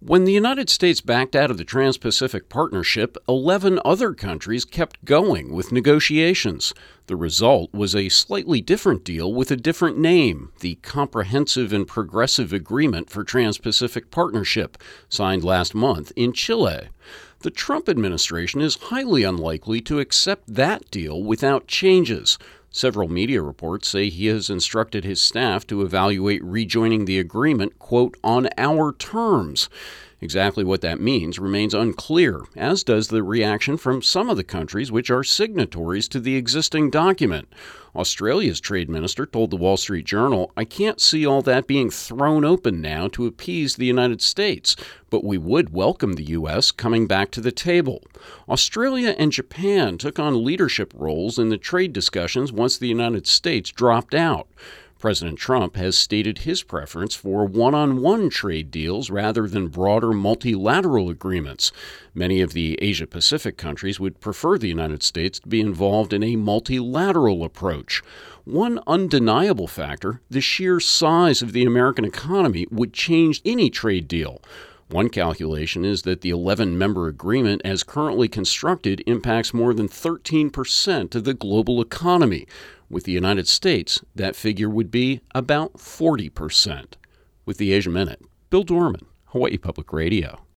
When the United States backed out of the Trans-Pacific Partnership, 11 other countries kept going with negotiations. The result was a slightly different deal with a different name, the Comprehensive and Progressive Agreement for Trans-Pacific Partnership, signed last month in Chile. The Trump administration is highly unlikely to accept that deal without changes. Several media reports say he has instructed his staff to evaluate rejoining the agreement, quote, on our terms. Exactly what that means remains unclear, as does the reaction from some of the countries which are signatories to the existing document. Australia's trade minister told the Wall Street Journal, "I can't see all that being thrown open now to appease the United States, but we would welcome the U.S. coming back to the table." Australia and Japan took on leadership roles in the trade discussions once the United States dropped out. President Trump has stated his preference for one-on-one trade deals rather than broader multilateral agreements. Many of the Asia-Pacific countries would prefer the United States to be involved in a multilateral approach. One undeniable factor, the sheer size of the American economy, would change any trade deal. One calculation is that the 11-member agreement as currently constructed impacts more than 13% of the global economy. With the United States, that figure would be about 40%. With the Asia Minute, Bill Dorman, Hawaii Public Radio.